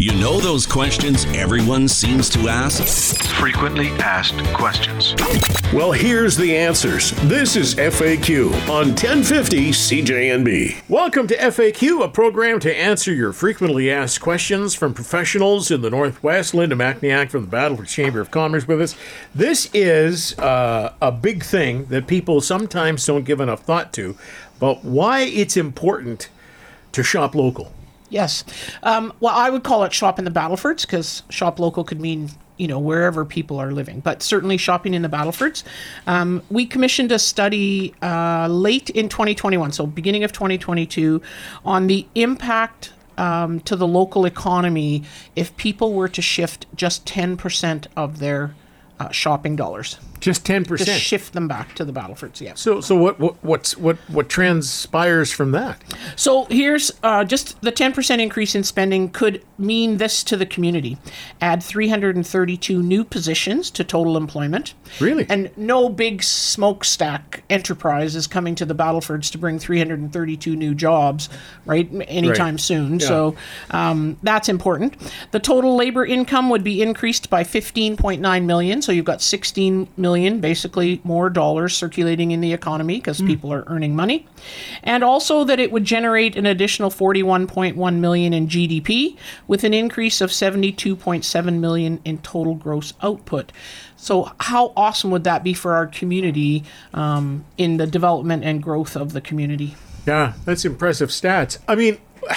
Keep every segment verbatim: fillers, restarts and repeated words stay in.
You know those questions everyone seems to ask? Frequently asked questions. Well, here's the answers. This is F A Q on ten fifty C J N B. Welcome to F A Q, a program to answer your frequently asked questions from professionals in the Northwest. Linda Macniak from the Battleford Chamber of Commerce with us. This is uh, a big thing that people sometimes don't give enough thought to, but why it's important to shop local. Yes. Um, well, I would call it shop in the Battlefords, because shop local could mean, you know, wherever people are living, but certainly shopping in the Battlefords. Um, we commissioned a study uh, late in twenty twenty-one, so beginning of twenty twenty-two, on the impact um, to the local economy if people were to shift just ten percent of their uh, shopping dollars. Just ten Just percent. shift them back to the Battlefords, yeah. So, so what, what, what's, what, what transpires from that? So here's uh, just the ten percent increase in spending could mean this to the community. Add three hundred thirty-two new positions to total employment. Really? And no big smokestack enterprise is coming to the Battlefords to bring three hundred thirty-two new jobs, right, anytime Right. soon. Yeah. So um, that's important. The total labor income would be increased by fifteen point nine million dollars. So you've got sixteen million dollars, basically more dollars circulating in the economy because Mm. people are earning money. And also that it would generate an additional forty-one point one million dollars in G D P with an increase of seventy-two point seven million dollars in total gross output. So how awesome would that be for our community um, in the development and growth of the community? Yeah, that's impressive stats. I mean,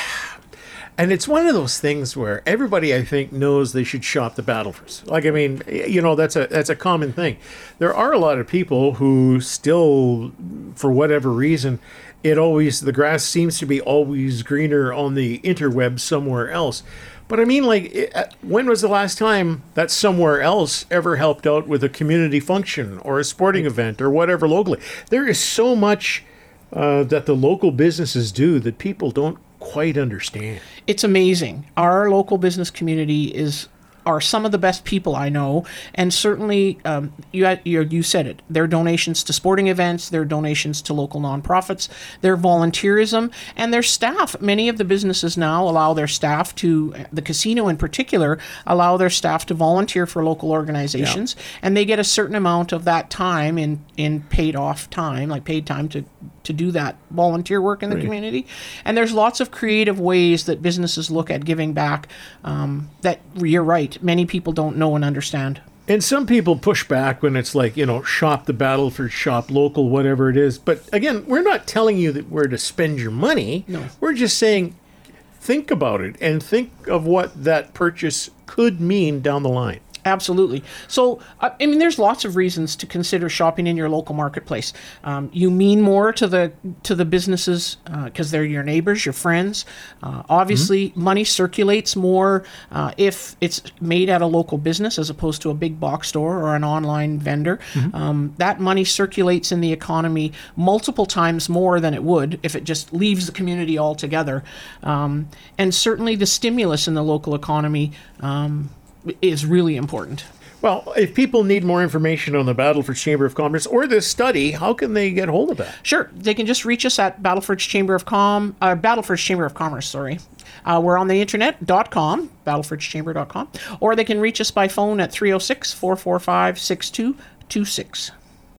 and it's one of those things where everybody, I think, knows they should shop the Battlefords. Like, I mean, you know, that's a that's a common thing. There are a lot of people who still, for whatever reason, it always, the grass seems to be always greener on the interweb somewhere else. But I mean, like, it, when was the last time that somewhere else ever helped out with a community function or a sporting event or whatever locally? There is so much uh, that the local businesses do that people don't quite understand. It's amazing. Our local business community is are some of the best people I know, and certainly um, you, you you said it. Their donations to sporting events, their donations to local nonprofits, their volunteerism, and their staff. Many of the businesses now allow their staff to, the casino in particular, allow their staff to volunteer for local organizations, and they get a certain amount of that time in in paid off time, like paid time to to do that volunteer work in the community. And there's lots of creative ways that businesses look at giving back um, that, you're right, many people don't know and understand. And some people push back when it's like, you know, shop the Battleford, shop local, whatever it is. But again, we're not telling you that where to spend your money. No. We're just saying, think about it and think of what that purchase could mean down the line. Absolutely. So, uh, I mean, there's lots of reasons to consider shopping in your local marketplace. Um, you mean more to the to the businesses because uh, they're your neighbors, your friends. Uh, obviously, mm-hmm. money circulates more uh, if it's made at a local business as opposed to a big box store or an online vendor. Mm-hmm. Um, that money circulates in the economy multiple times more than it would if it just leaves the community altogether. Um, and certainly the stimulus in the local economy um, is really important. Well, if people need more information on the Battleford Chamber of Commerce or this study, how can they get hold of that? Sure. They can just reach us at Battleford's Chamber of Com, uh, Battleford's Chamber of Commerce, sorry. Uh, we're on the internet, dot com, battlefords chamber dot com, or they can reach us by phone at three oh six, four four five, six two two six.